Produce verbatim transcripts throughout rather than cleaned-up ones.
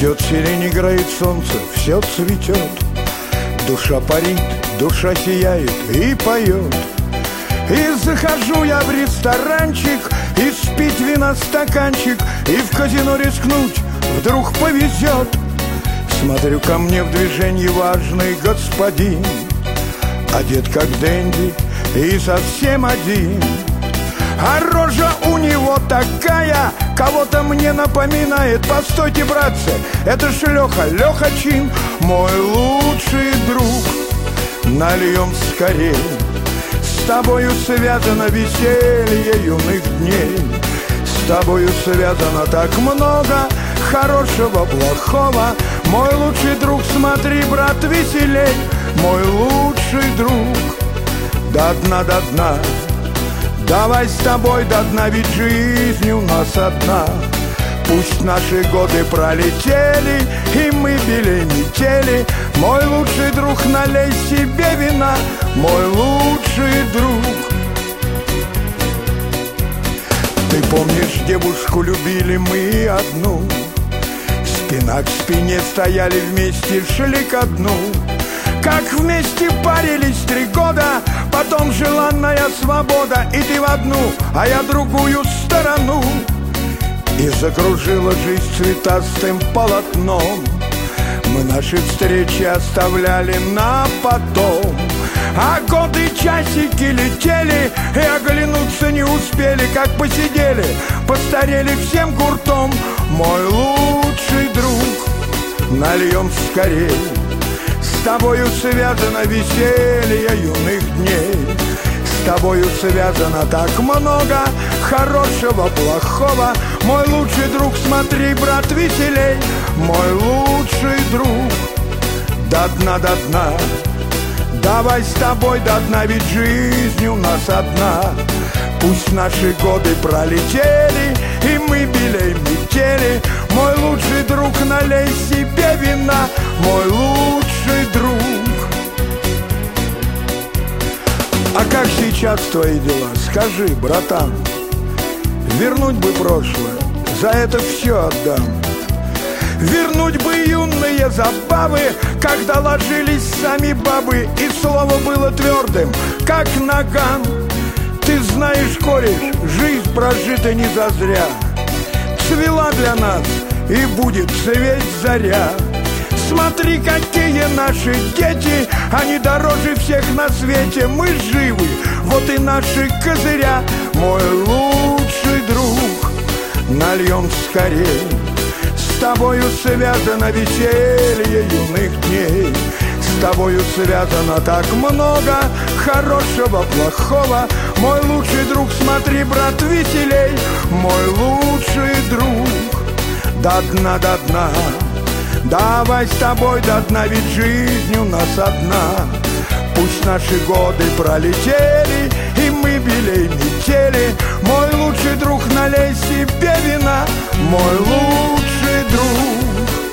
Идет сирень, играет солнце, все цветет. Душа парит, душа сияет и поет. И захожу я в ресторанчик, и спить вина стаканчик, и в казино рискнуть вдруг повезет. Смотрю, ко мне в движении важный господин, одет как денди и совсем один. А рожа у него такая, кого-то мне напоминает. Постойте, братцы, это ж Леха, Леха Чин, мой лучший друг. Нальем скорей, с тобою связано веселье юных дней. С тобою связано так много хорошего, плохого. Мой лучший друг, смотри, брат, веселей. Мой лучший друг, до дна, до дна. Давай с тобой до дна, ведь жизнь у нас одна. Пусть наши годы пролетели, и мы белей метели. Мой лучший друг, налей себе вина, мой лучший друг. Ты помнишь, девушку любили мы одну, спина к спине стояли вместе, шли ко дну. Как вместе парились три года, потом желанная свобода. И ты в одну, а я другую сторону. И закружила жизнь цветастым полотном. Мы наши встречи оставляли на потом. А годы, часики летели, и оглянуться не успели. Как посидели, постарели всем гуртом. Мой лучший друг, нальем скорей. С тобою связано веселье юных дней. С тобою связано так много хорошего, плохого. Мой лучший друг, смотри, брат, веселей. Мой лучший друг, до дна, до дна. Давай с тобой до дна, ведь жизнь у нас одна. Пусть наши годы пролетели, и мы белей метели. Мой лучший друг, налей себе вина, мой лучший друг. А как сейчас твои дела? Скажи, братан. Вернуть бы прошлое, за это все отдам. Вернуть бы юные забавы, когда ложились сами бабы, и слово было твердым, как наган. Ты знаешь, кореш, жизнь прожита не зазря. Цвела для нас и будет цветь заря. Смотри, какие наши дети, они дороже всех на свете. Мы живы, вот и наши козыря. Мой лучший друг, нальем скорей. С тобою связано веселье юных дней. С тобою связано так много хорошего, плохого. Мой лучший друг, смотри, брат, веселей. Мой лучший друг, до дна, до дна. Давай с тобой до дна, ведь жизнь у нас одна. Пусть наши годы пролетели, и мы белей метели. Мой лучший друг, налей себе вина, мой лучший друг.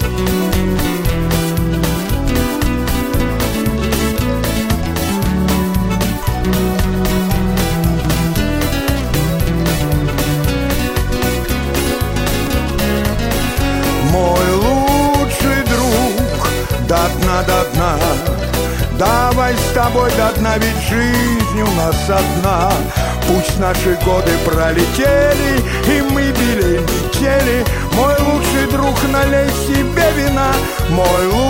Мой лучший друг, до дна, до дна. Давай с тобой до дна, ведь жизнь у нас одна. Пусть наши годы пролетели, и мы белей метели. Мой лучший друг, налей себе вина, мой лучший